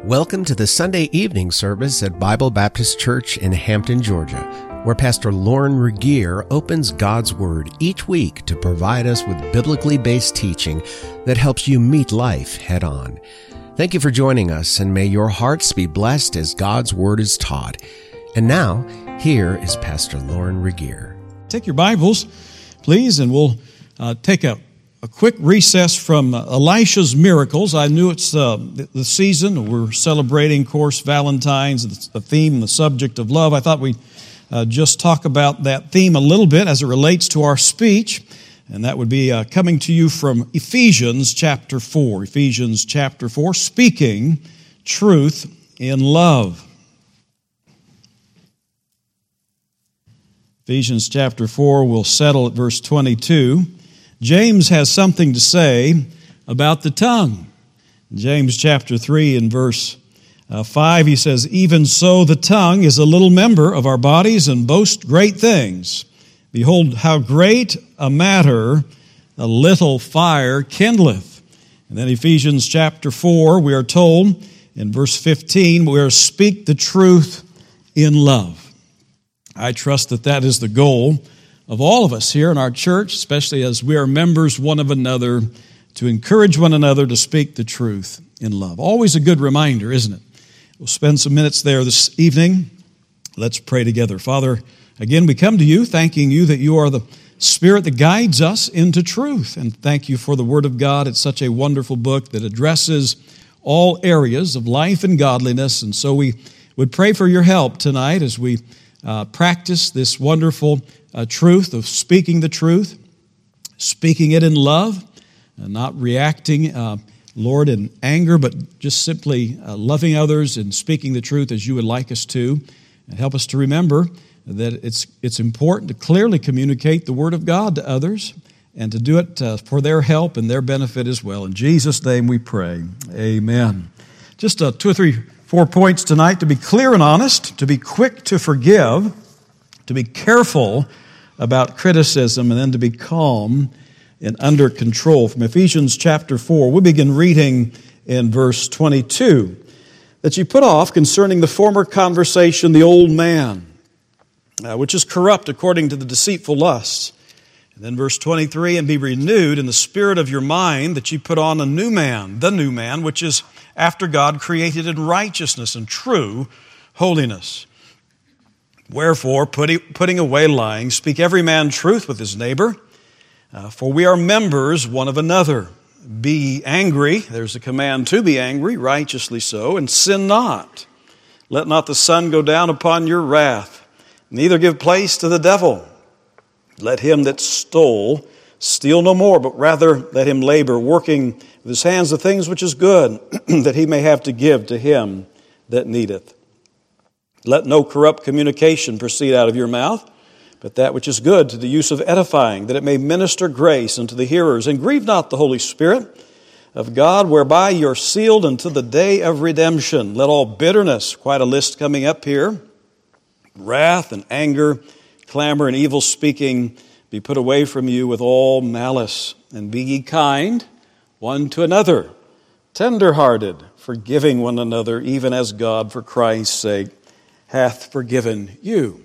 Welcome to the Sunday evening service at Bible Baptist Church in Hampton, Georgia, where Pastor Lauren Regier opens God's Word each week to provide us with biblically based teaching that helps you meet life head on. Thank you for joining us, and may your hearts be blessed as God's Word is taught. And now, here is Pastor Lauren Regier. Take your Bibles, please, and we'll take a quick recess from Elisha's miracles. I knew it's the season. We're celebrating, of course, Valentine's, the theme, the subject of love. I thought we'd just talk about that theme a little bit as it relates to our speech, and that would be coming to you from Ephesians chapter 4. Ephesians chapter 4, speaking truth in love. Ephesians chapter 4, we'll settle at verse 22. James has something to say about the tongue. James chapter 3 and verse 5, he says, "Even so the tongue is a little member of our bodies and boasts great things. Behold, how great a matter a little fire kindleth." And then Ephesians chapter 4, we are told in verse 15, we are to speak the truth in love. I trust that that is the goal of all of us here in our church, especially as we are members one of another, to encourage one another to speak the truth in love. Always a good reminder, isn't it? We'll spend some minutes there this evening. Let's pray together. Father, again, we come to you thanking you that you are the Spirit that guides us into truth. And thank you for the Word of God. It's such a wonderful book that addresses all areas of life and godliness. And so we would pray for your help tonight as we practice this wonderful truth of speaking the truth, speaking it in love, not reacting, Lord, in anger, but just simply loving others and speaking the truth as you would like us to. And help us to remember that it's important to clearly communicate the Word of God to others and to do it for their help and their benefit as well. In Jesus' name we pray. Amen. Just 2 or 3, 4 points tonight: to be clear and honest, to be quick to forgive, to be careful about criticism, and then to be calm and under control. From Ephesians chapter 4, we begin reading in verse 22. "That ye put off concerning the former conversation the old man, which is corrupt according to the deceitful lusts." And then verse 23, "And be renewed in the spirit of your mind, that ye put on a new man, the new man, which is after God, created in righteousness and true holiness. Wherefore, putting away lying, speak every man truth with his neighbor, for we are members one of another. Be angry," there's a command to be angry, righteously so, "and sin not. Let not the sun go down upon your wrath, neither give place to the devil. Let him that stole steal no more, but rather let him labor, working with his hands the things which is good, that he may have to give to him that needeth. Let no corrupt communication proceed out of your mouth, but that which is good to the use of edifying, that it may minister grace unto the hearers. And grieve not the Holy Spirit of God, whereby you are sealed unto the day of redemption. Let all bitterness," quite a list coming up here, "wrath and anger, clamor and evil speaking be put away from you with all malice. And be ye kind one to another, tender-hearted, forgiving one another, even as God for Christ's sake hath forgiven you."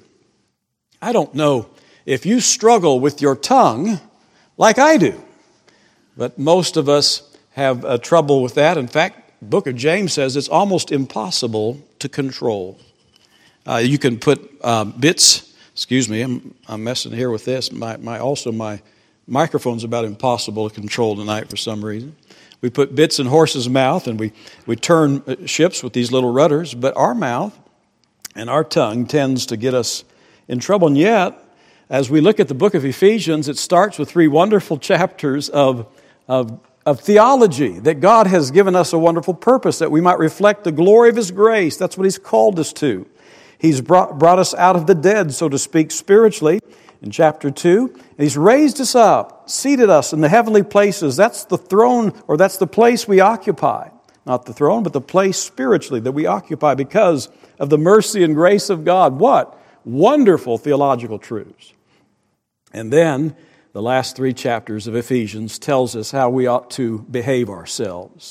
I don't know if you struggle with your tongue like I do, but most of us have trouble with that. In fact, the book of James says it's almost impossible to control. You can put bits. Excuse me, I'm messing here with this. My microphone's about impossible to control tonight for some reason. We put bits in horses' mouth and we turn ships with these little rudders, but our mouth and our tongue tends to get us in trouble. And yet, as we look at the book of Ephesians, it starts with 3 wonderful chapters of theology, that God has given us a wonderful purpose, that we might reflect the glory of His grace. That's what He's called us to. He's brought us out of the dead, so to speak, spiritually, in chapter 2. And He's raised us up, seated us in the heavenly places. That's the throne, or that's the place we occupy. Not the throne, but the place spiritually that we occupy because of the mercy and grace of God. What wonderful theological truths. And then the last 3 chapters of Ephesians tells us how we ought to behave ourselves.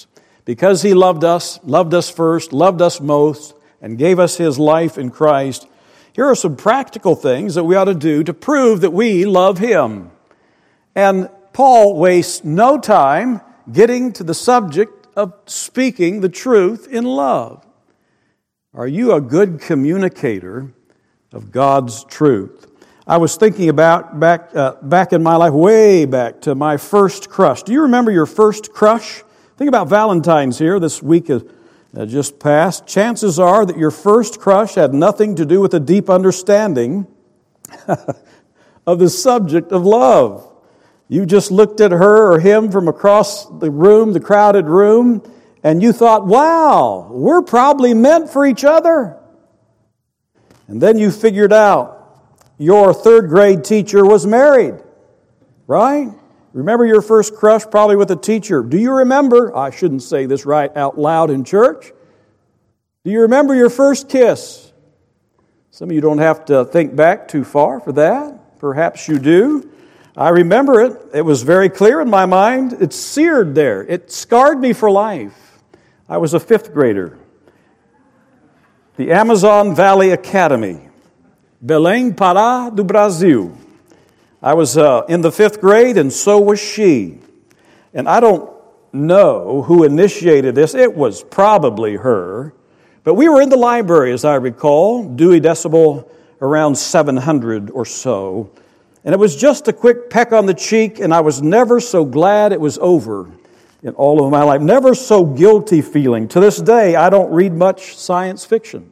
because He loved us first, loved us most, and gave us His life in Christ, here are some practical things that we ought to do to prove that we love Him. And Paul wastes no time getting to the subject of speaking the truth in love. Are you a good communicator of God's truth? I was thinking about back in my life, way back to my first crush. Do you remember your first crush? Think about Valentine's here this week just passed. Chances are that your first crush had nothing to do with a deep understanding of the subject of love. You just looked at her or him from across the room, the crowded room, and you thought, wow, we're probably meant for each other. And then you figured out your third grade teacher was married, right? Remember your first crush probably with a teacher. Do you remember, I shouldn't say this right out loud in church, do you remember your first kiss? Some of you don't have to think back too far for that. Perhaps you do. I remember it. It was very clear in my mind. It's seared there. It scarred me for life. I was a fifth grader. The Amazon Valley Academy, Belém, Pará do Brasil. I was in the fifth grade, and so was she. And I don't know who initiated this. It was probably her. But we were in the library, as I recall, Dewey Decibel around 700 or so. And it was just a quick peck on the cheek, and I was never so glad it was over in all of my life. Never so guilty feeling. To this day, I don't read much science fiction.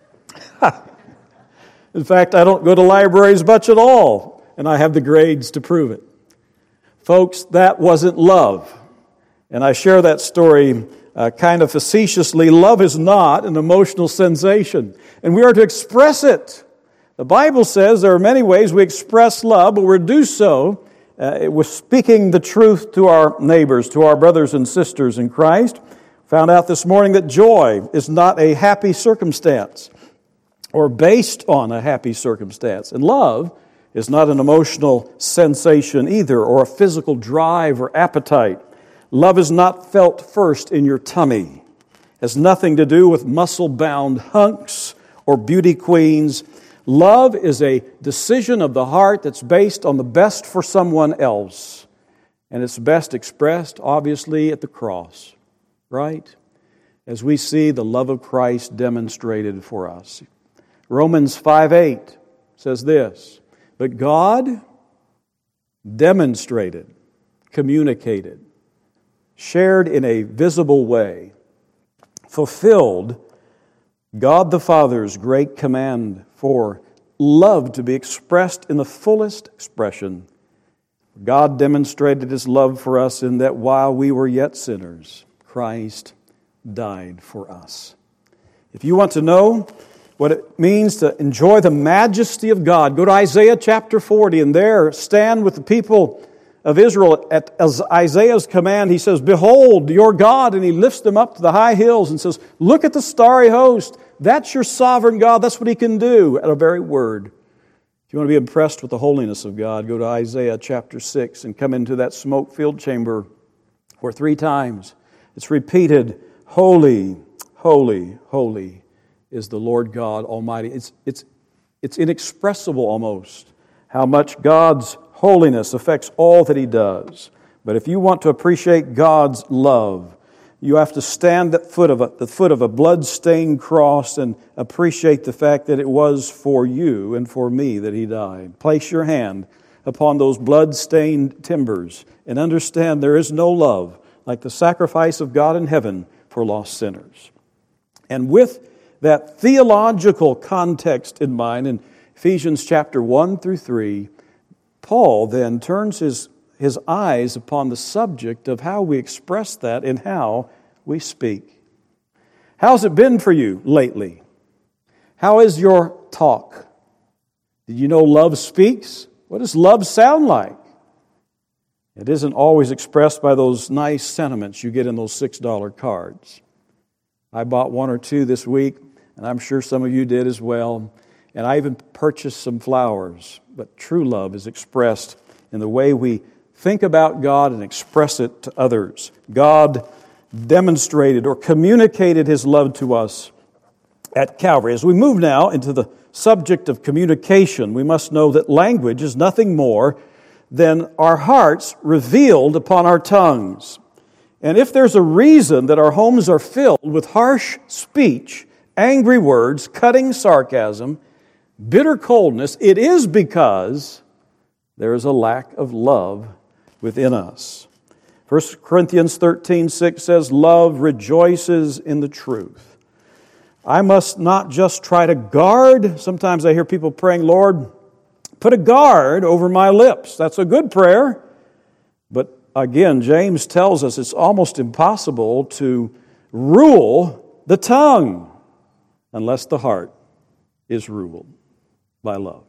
In fact, I don't go to libraries much at all, and I have the grades to prove it. Folks, that wasn't love. And I share that story kind of facetiously. Love is not an emotional sensation, and we are to express it. The Bible says there are many ways we express love, but we do so with speaking the truth to our neighbors, to our brothers and sisters in Christ. Found out this morning that joy is not a happy circumstance or based on a happy circumstance. And love is not an emotional sensation either, or a physical drive or appetite. Love is not felt first in your tummy. It has nothing to do with muscle-bound hunks or beauty queens. Love is a decision of the heart that's based on the best for someone else. And it's best expressed, obviously, at the cross, right? As we see the love of Christ demonstrated for us. Romans 5:8 says this, but God demonstrated, communicated, shared in a visible way, fulfilled God the Father's great command for love to be expressed in the fullest expression. God demonstrated His love for us in that while we were yet sinners, Christ died for us. If you want to know what it means to enjoy the majesty of God, go to Isaiah chapter 40, and there stand with the people of Israel at Isaiah's command. He says, behold your God, and he lifts them up to the high hills and says, look at the starry host. That's your sovereign God. That's what He can do at a very word. If you want to be impressed with the holiness of God, go to Isaiah chapter 6 and come into that smoke-filled chamber where 3 times it's repeated, holy, holy, holy is the Lord God Almighty. It's inexpressible almost how much God's holiness affects all that He does. But if you want to appreciate God's love, you have to stand at the foot of a blood-stained cross and appreciate the fact that it was for you and for me that He died. Place your hand upon those blood-stained timbers and understand there is no love like the sacrifice of God in heaven for lost sinners. And with that theological context in mind, in Ephesians chapter 1 through 3, Paul then turns his eyes upon the subject of how we express that and how we speak. How's it been for you lately? How is your talk? Did you know love speaks? What does love sound like? It isn't always expressed by those nice sentiments you get in those $6 cards. I bought 1 or 2 this week, and I'm sure some of you did as well. And I even purchased some flowers. But true love is expressed in the way we think about God and express it to others. God demonstrated or communicated His love to us at Calvary. As we move now into the subject of communication, we must know that language is nothing more than our hearts revealed upon our tongues. And if there's a reason that our homes are filled with harsh speech, angry words, cutting sarcasm, bitter coldness, it is because there is a lack of love within us. 1 Corinthians 13:6 says, "Love rejoices in the truth." I must not just try to guard. Sometimes I hear people praying, "Lord, put a guard over my lips." That's a good prayer. But again, James tells us it's almost impossible to rule the tongue unless the heart is ruled by love.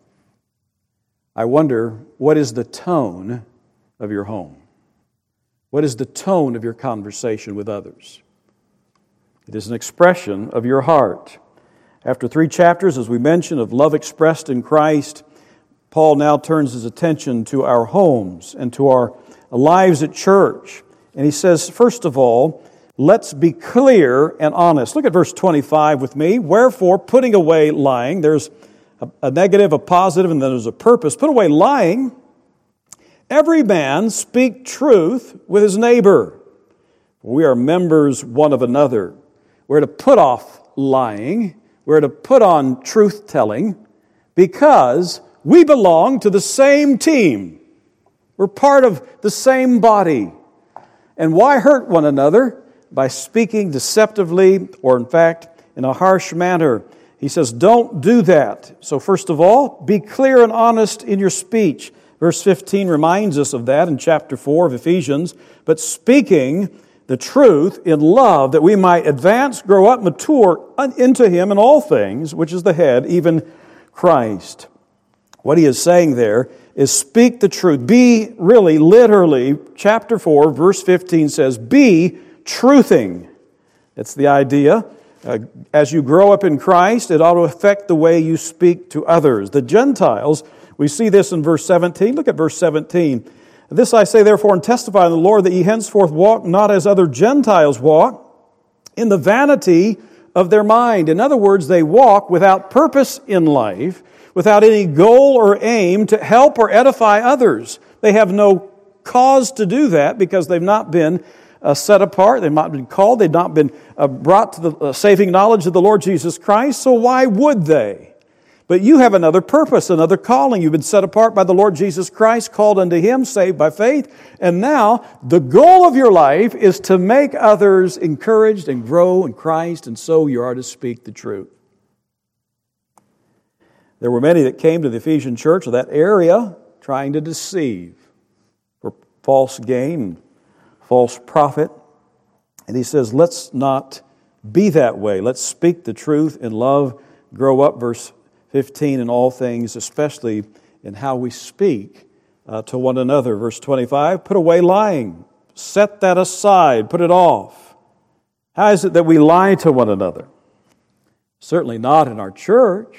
I wonder, what is the tone of your home? What is the tone of your conversation with others? It is an expression of your heart. After 3 chapters, as we mentioned, of love expressed in Christ, Paul now turns his attention to our homes and to our lives at church. And he says, first of all, let's be clear and honest. Look at verse 25 with me. "Wherefore, putting away lying," there's a negative, a positive, and then there's a purpose. "Put away lying. Every man speak truth with his neighbor. We are members one of another." We're to put off lying. We're to put on truth-telling because we belong to the same team. We're part of the same body. And why hurt one another? By speaking deceptively or, in fact, in a harsh manner. He says, don't do that. So first of all, be clear and honest in your speech. Verse 15 reminds us of that in chapter 4 of Ephesians. But speaking the truth in love, that we might advance, grow up, mature into Him in all things, which is the head, even Christ. What he is saying there is speak the truth. Be really, literally, chapter 4, verse 15 says, be truthing. That's the idea. As you grow up in Christ, it ought to affect the way you speak to others. The Gentiles, we see this in verse 17. Look at verse 17. "This I say therefore and testify in the Lord, that ye henceforth walk not as other Gentiles walk, in the vanity of their mind." In other words, they walk without purpose in life, without any goal or aim to help or edify others. They have no cause to do that because they've not been set apart, they've not been called, they've not been brought to the saving knowledge of the Lord Jesus Christ, so why would they? But you have another purpose, another calling. You've been set apart by the Lord Jesus Christ, called unto Him, saved by faith. And now, the goal of your life is to make others encouraged and grow in Christ, and so you are to speak the truth. There were many that came to the Ephesian church of that area trying to deceive for false gain, false profit. And he says, let's not be that way. Let's speak the truth in love, grow up, verse 15, in all things, especially in how we speak to one another. Verse 25, put away lying. Set that aside. Put it off. How is it that we lie to one another? Certainly not in our church.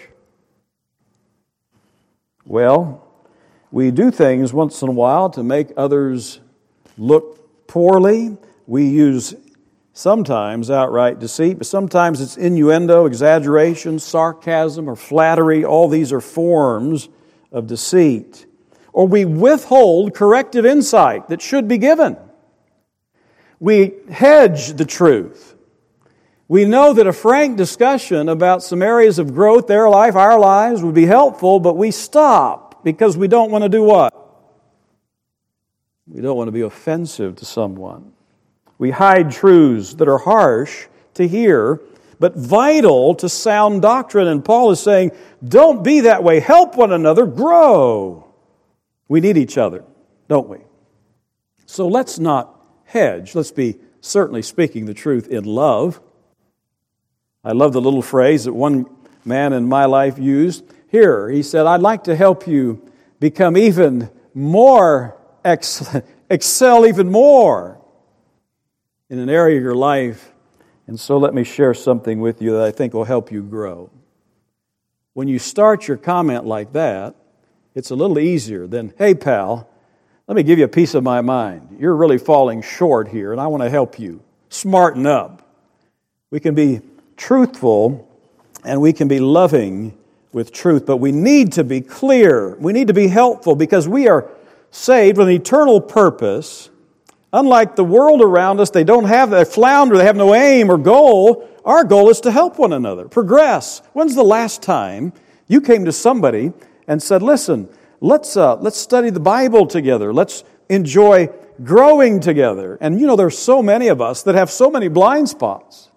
Well, we do things once in a while to make others look poorly. We use sometimes outright deceit, but sometimes it's innuendo, exaggeration, sarcasm, or flattery. All these are forms of deceit. Or we withhold corrective insight that should be given. We hedge the truth. We know that a frank discussion about some areas of growth, their life, our lives, would be helpful, but we stop because we don't want to do what? We don't want to be offensive to someone. We hide truths that are harsh to hear, but vital to sound doctrine. And Paul is saying, don't be that way. Help one another grow. We need each other, don't we? So let's not hedge. Let's be certainly speaking the truth in love. I love the little phrase that one man in my life used. Here, he said, I'd like to help you become even more excel even more in an area of your life. And so let me share something with you that I think will help you grow. When you start your comment like that, it's a little easier than, hey pal, let me give you a piece of my mind. You're really falling short here and I want to help you smarten up. We can be truthful and we can be loving with truth, but we need to be clear. We need to be helpful because we are saved with an eternal purpose. Unlike the world around us, they flounder, they have no aim or goal. Our goal is to help one another, progress. When's the last time you came to somebody and said, listen, let's study the Bible together. Let's enjoy growing together. And there's so many of us that have so many blind spots.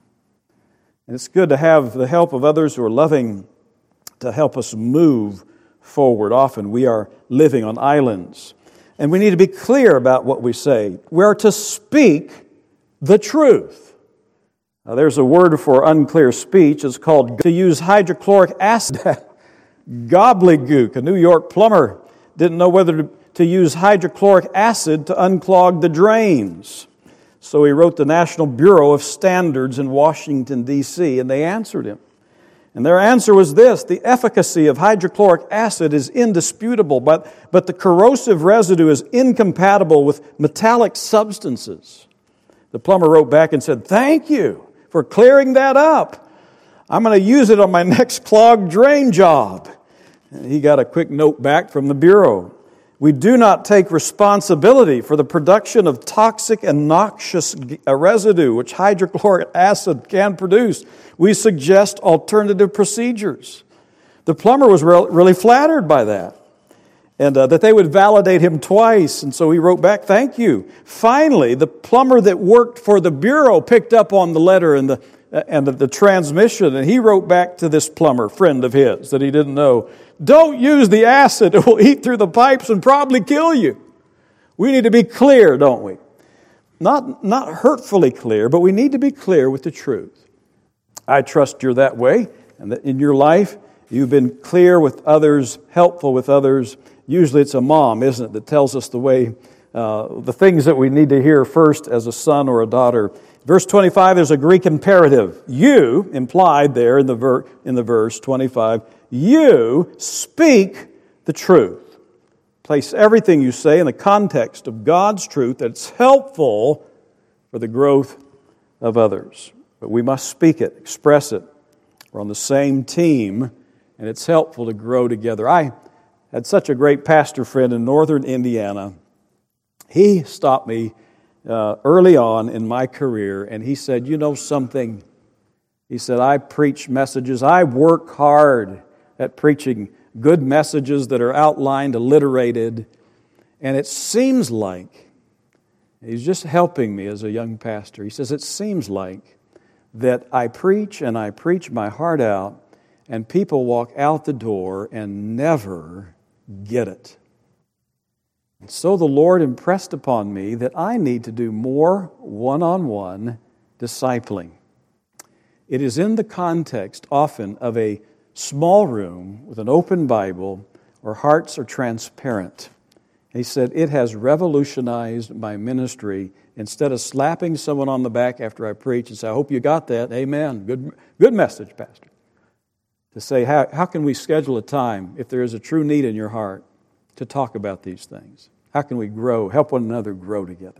And it's good to have the help of others who are loving to help us move forward. Often we are living on islands. And we need to be clear about what we say. We are to speak the truth. Now, there's a word for unclear speech. It's called to use hydrochloric acid. Gobbledygook. A New York plumber didn't know whether to use hydrochloric acid to unclog the drains. So he wrote the National Bureau of Standards in Washington, D.C., and they answered him. And their answer was this: the efficacy of hydrochloric acid is indisputable, but the corrosive residue is incompatible with metallic substances. The plumber wrote back and said, "Thank you for clearing that up. I'm going to use it on my next clogged drain job." And he got a quick note back from the Bureau. We do not take responsibility for the production of toxic and noxious residue which hydrochloric acid can produce. We suggest alternative procedures. The plumber was really flattered by that, and that they would validate him twice. And so he wrote back, "Thank you." Finally, the plumber that worked for the Bureau picked up on the letter and the transmission, and he wrote back to this plumber, friend of his, that he didn't know, "Don't use the acid. It will eat through the pipes and probably kill you." We need to be clear, don't we? Not hurtfully clear, but we need to be clear with the truth. I trust you're that way, and that in your life you've been clear with others, helpful with others. Usually it's a mom, isn't it, that tells us the way, the things that we need to hear first as a son or a daughter. Verse 25, there's a Greek imperative. You, implied there in the verse 25, you speak the truth. Place everything you say in the context of God's truth that's helpful for the growth of others. But we must speak it, express it. We're on the same team, and it's helpful to grow together. I had such a great pastor friend in northern Indiana. He stopped me early on in my career, and he said, "You know something?" He said, "I preach messages. I work hard at preaching good messages that are outlined, alliterated, and it seems like," he's just helping me as a young pastor, he says, "it seems like that I preach and I preach my heart out, and people walk out the door and never get it. And so the Lord impressed upon me that I need to do more one-on-one discipling. It is in the context often of a small room with an open Bible where hearts are transparent." He said, "It has revolutionized my ministry. Instead of slapping someone on the back after I preach and say, 'I hope you got that. Amen. Good message, Pastor.' To say, how can we schedule a time if there is a true need in your heart to talk about these things? How can we grow, help one another grow together?"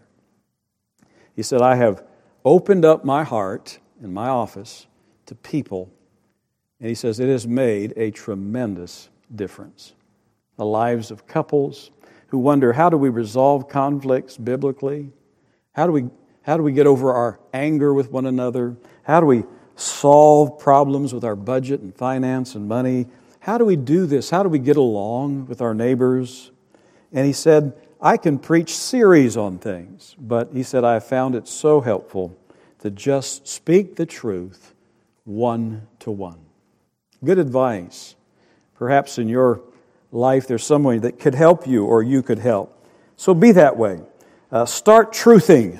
He said, "I have opened up my heart in my office to people," and he says, "it has made a tremendous difference." The lives of couples who wonder, how do we resolve conflicts biblically? How do we get over our anger with one another? How do we solve problems with our budget and finance and money? How do we do this? How do we get along with our neighbors? And he said, "I can preach series on things," but he said, "I found it so helpful to just speak the truth one-to-one." Good advice. Perhaps in your life there's someone that could help you or you could help. So be that way. Start truthing.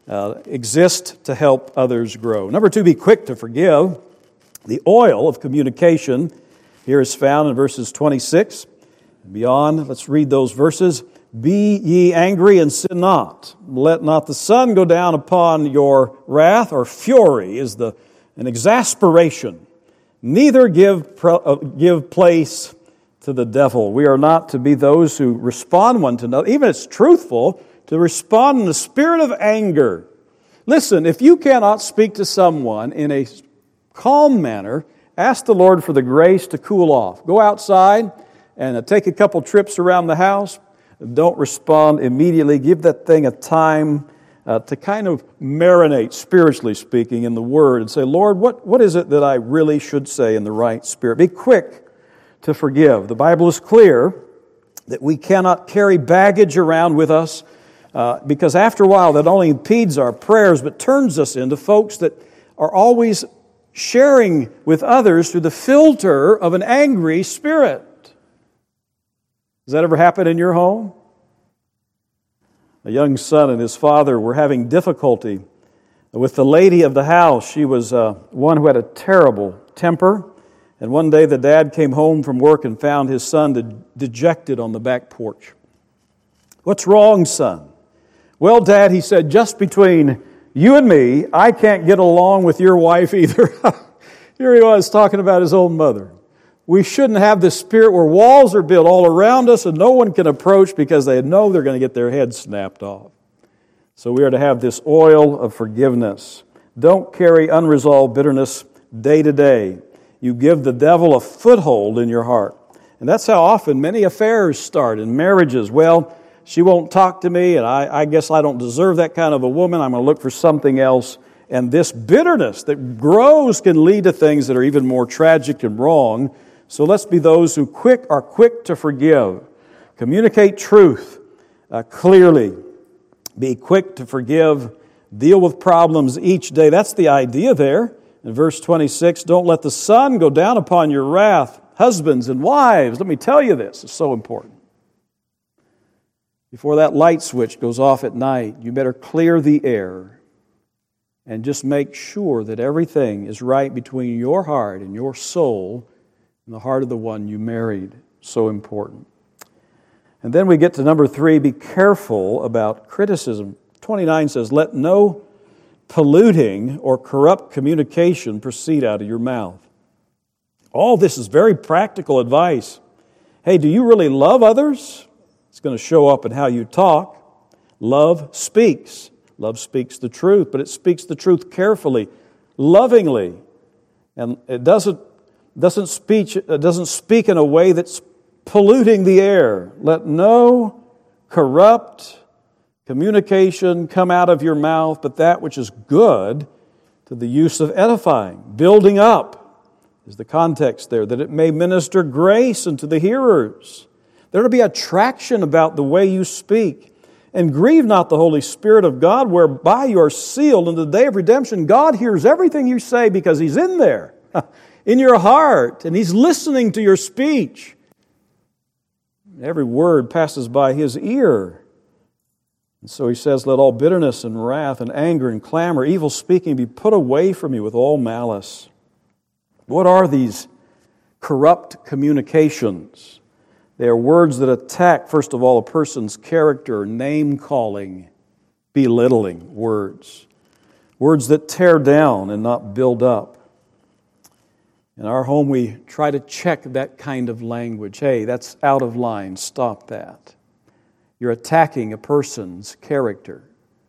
Exist to help others grow. Number 2, be quick to forgive. The oil of communication here is found in verses 26 and beyond. Let's read those verses. "Be ye angry and sin not. Let not the sun go down upon your wrath," or fury is an exasperation. "Neither give place to the devil." We are not to be those who respond one to another, even if it's truthful, to respond in the spirit of anger. Listen, if you cannot speak to someone in a calm manner, ask the Lord for the grace to cool off. Go outside and take a couple trips around the house. Don't respond immediately. Give that thing a time to kind of marinate, spiritually speaking, in the Word and say, Lord, what is it that I really should say in the right spirit? Be quick to forgive. The Bible is clear that we cannot carry baggage around with us because after a while that only impedes our prayers but turns us into folks that are always sharing with others through the filter of an angry spirit. Does that ever happen in your home? A young son and his father were having difficulty with the lady of the house. She was one who had a terrible temper. And one day the dad came home from work and found his son dejected on the back porch. What's wrong, son? Well, Dad, he said, just between you and me, I can't get along with your wife either. Here he was talking about his own mother. We shouldn't have this spirit where walls are built all around us and no one can approach because they know they're going to get their head snapped off. So we are to have this oil of forgiveness. Don't carry unresolved bitterness day to day. You give the devil a foothold in your heart. And that's how often many affairs start in marriages. Well, she won't talk to me, and I guess I don't deserve that kind of a woman. I'm going to look for something else. And this bitterness that grows can lead to things that are even more tragic and wrong. So let's be those who are quick to forgive. Communicate truth clearly. Be quick to forgive. Deal with problems each day. That's the idea there. In verse 26, don't let the sun go down upon your wrath. Husbands and wives, let me tell you this. It's so important. Before that light switch goes off at night, you better clear the air and just make sure that everything is right between your heart and your soul and the heart of the one you married. So important. And then we get to number 3, be careful about criticism. 29 says, let no polluting or corrupt communication proceed out of your mouth. All this is very practical advice. Hey, do you really love others? It's going to show up in how you talk. Love speaks. Love speaks the truth, but it speaks the truth carefully, lovingly. And it doesn't speak in a way that's polluting the air. Let no corrupt communication come out of your mouth, but that which is good to the use of edifying. Building up is the context there, that it may minister grace unto the hearers. There to be attraction about the way you speak. And grieve not the Holy Spirit of God, whereby you are sealed in the day of redemption. God hears everything you say because He's in there, in your heart, and He's listening to your speech. Every word passes by His ear. And so He says, let all bitterness and wrath and anger and clamor, evil speaking be put away from you with all malice. What are these corrupt communications? They are words that attack, first of all, a person's character, name-calling, belittling words. Words that tear down and not build up. In our home, we try to check that kind of language. Hey, that's out of line. Stop that. You're attacking a person's character.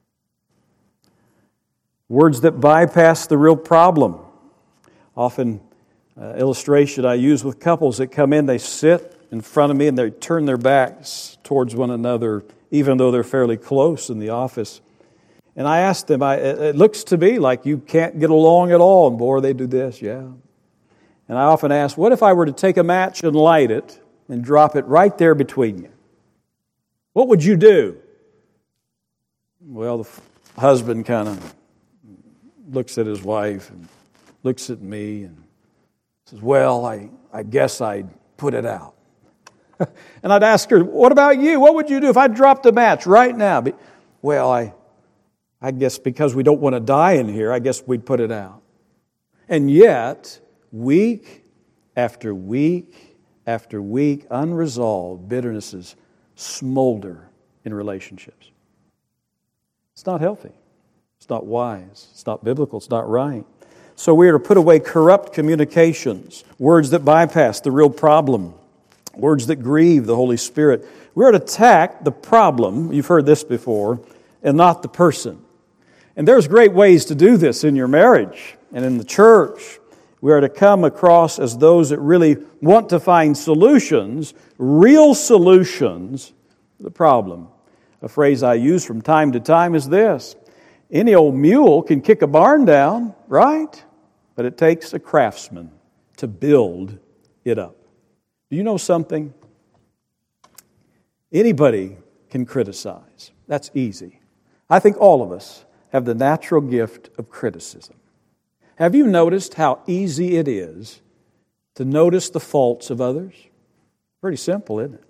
Words that bypass the real problem. Often, illustration I use with couples that come in, they sit in front of me and they turn their backs towards one another, even though they're fairly close in the office. And I ask them, it looks to me like you can't get along at all. And boy, they do this, yeah. And I often ask, what if I were to take a match and light it and drop it right there between you? What would you do? Well, the husband kind of looks at his wife and looks at me and says, well, I guess I'd put it out. And I'd ask her, what about you? What would you do if I dropped a match right now? Well, I guess because we don't want to die in here, I guess we'd put it out. And yet, week after week after week, unresolved bitternesses smolder in relationships. It's not healthy. It's not wise. It's not biblical. It's not right. So we are to put away corrupt communications, words that bypass the real problem, words that grieve the Holy Spirit. We are to attack the problem, you've heard this before, and not the person. And there's great ways to do this in your marriage and in the church. We are to come across as those that really want to find solutions, real solutions to the problem. A phrase I use from time to time is this: any old mule can kick a barn down, right? But it takes a craftsman to build it up. Do you know something? Anybody can criticize. That's easy. I think all of us have the natural gift of criticism. Have you noticed how easy it is to notice the faults of others? Pretty simple, isn't it?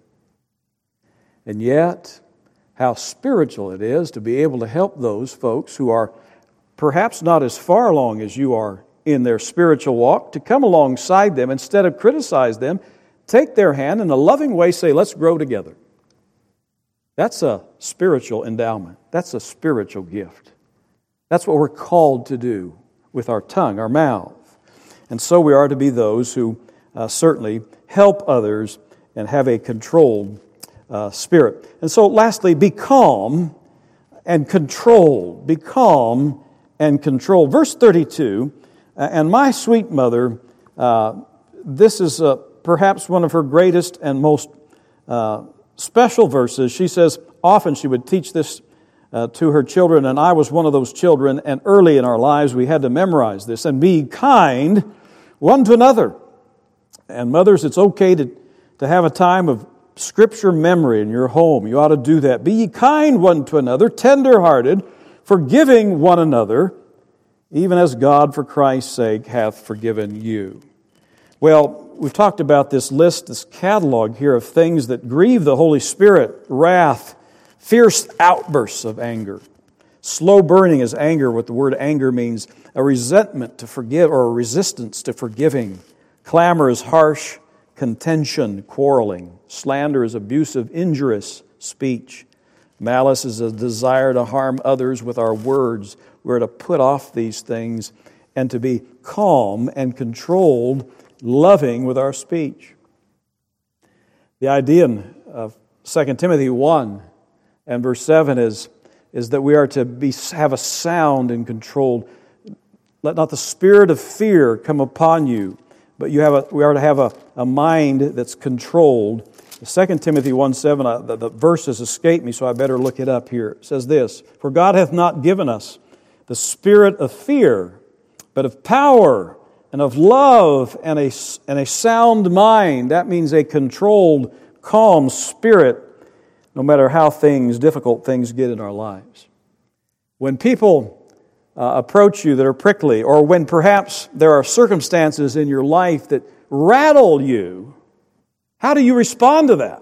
And yet, how spiritual it is to be able to help those folks who are perhaps not as far along as you are in their spiritual walk, to come alongside them instead of criticize them, take their hand in a loving way, say, let's grow together. That's a spiritual endowment. That's a spiritual gift. That's what we're called to do with our tongue, our mouth. And so we are to be those who certainly help others and have a controlled spirit. And so lastly, be calm and controlled. Be calm and controlled. Verse 32, and my sweet mother, this is perhaps one of her greatest and most special verses. She says often she would teach this to her children, and I was one of those children, and early in our lives we had to memorize this. And be kind one to another. And mothers, it's okay to have a time of Scripture memory in your home. You ought to do that. Be ye kind one to another, tender-hearted, forgiving one another, even as God for Christ's sake hath forgiven you. Well, we've talked about this list, this catalog here of things that grieve the Holy Spirit: wrath, fierce outbursts of anger. Slow burning is anger. What the word anger means, a resentment to forgive or a resistance to forgiving. Clamor is harsh contention, quarreling. Slander is abusive, injurious speech. Malice is a desire to harm others with our words. We're to put off these things and to be calm and controlled, loving with our speech. The idea in 2 Timothy 1 and verse 7 is that we are to have a sound and controlled. Let not the spirit of fear come upon you, but we are to have a mind that's controlled. 2 Timothy 1:7, the verse has escaped me, so I better look it up here. It says this: For God hath not given us the spirit of fear, but of power and of love and a sound mind. That means a controlled, calm spirit, no matter how difficult things get in our lives. When people approach you that are prickly, or when perhaps there are circumstances in your life that rattle you, how do you respond to that?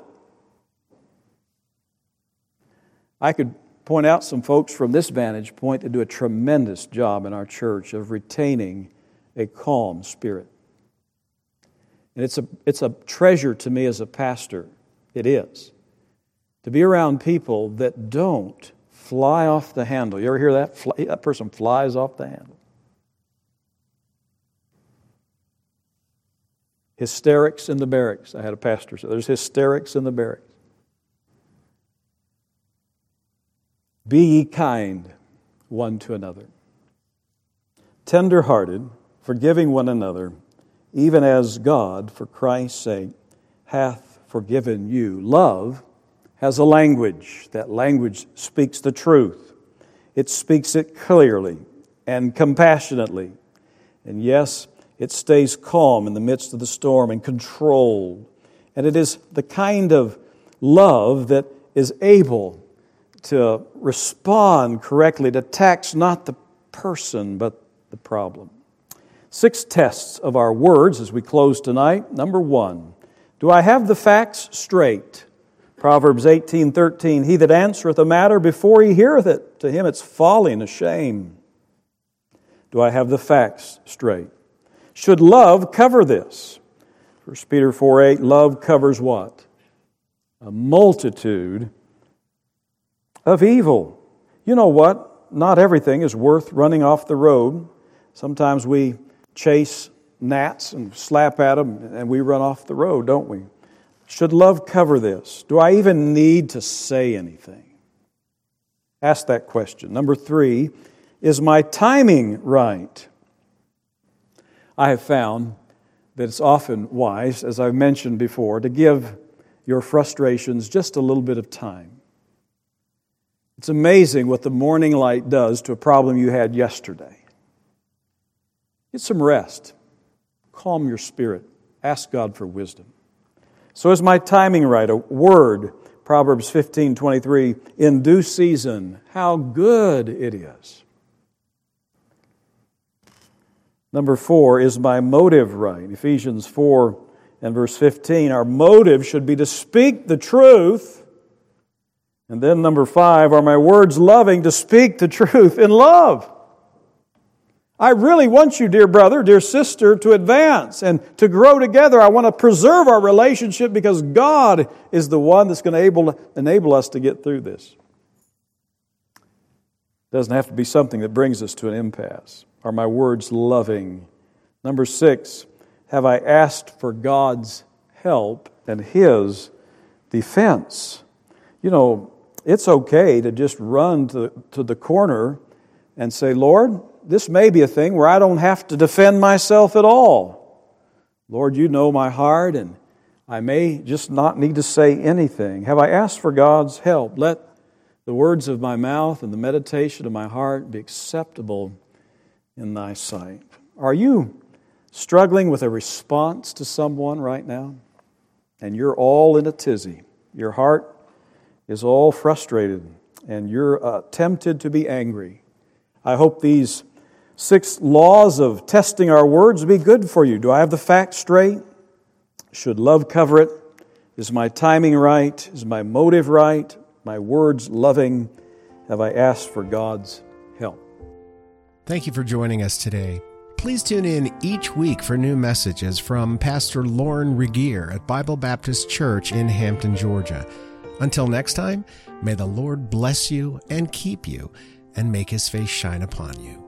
I could point out some folks from this vantage point that do a tremendous job in our church of retaining a calm spirit. And it's a treasure to me as a pastor. It is. To be around people that don't fly off the handle. You ever hear that? That person flies off the handle. Hysterics in the barracks. I had a pastor say, there's hysterics in the barracks. Be ye kind one to another, tender-hearted, forgiving one another, even as God, for Christ's sake, hath forgiven you. Love has a language. That language speaks the truth. It speaks it clearly and compassionately. And yes, it stays calm in the midst of the storm and controlled. And it is the kind of love that is able to respond correctly, to tax not the person, but the problem. 6 tests of our words as we close tonight. Number 1, do I have the facts straight? Proverbs 18:13, he that answereth a matter before he heareth it, to him it's folly and a shame. Do I have the facts straight? Should love cover this? 1 Peter 4:8, love covers what? A multitude of evil. You know what? Not everything is worth running off the road. Sometimes we chase gnats and slap at them and we run off the road, don't we? Should love cover this? Do I even need to say anything? Ask that question. Number 3, Is my timing right? I have found that it's often wise, as I've mentioned before, to give your frustrations just a little bit of time. It's amazing what the morning light does to a problem you had yesterday. Get some rest. Calm your spirit. Ask God for wisdom. So is my timing right? A word, Proverbs 15:23, in due season, how good it is. Number 4, is my motive right? Ephesians 4 and verse 15, our motive should be to speak the truth. And then number 5, are my words loving? To speak the truth in love. I really want you, dear brother, dear sister, to advance and to grow together. I want to preserve our relationship because God is the one that's going to enable us to get through this. It doesn't have to be something that brings us to an impasse. Are my words loving? Number 6, have I asked for God's help and His defense? You know, it's okay to just run to the corner and say, Lord, this may be a thing where I don't have to defend myself at all. Lord, you know my heart, and I may just not need to say anything. Have I asked for God's help? Let the words of my mouth and the meditation of my heart be acceptable in thy sight. Are you struggling with a response to someone right now? And you're all in a tizzy. Your heart is all frustrated, and you're tempted to be angry. I hope these 6 laws of testing our words be good for you. Do I have the facts straight? Should love cover it? Is my timing right? Is my motive right? My words loving? Have I asked for God's help? Thank you for joining us today. Please tune in each week for new messages from Pastor Lauren Regier at Bible Baptist Church in Hampton, Georgia. Until next time, may the Lord bless you and keep you and make His face shine upon you.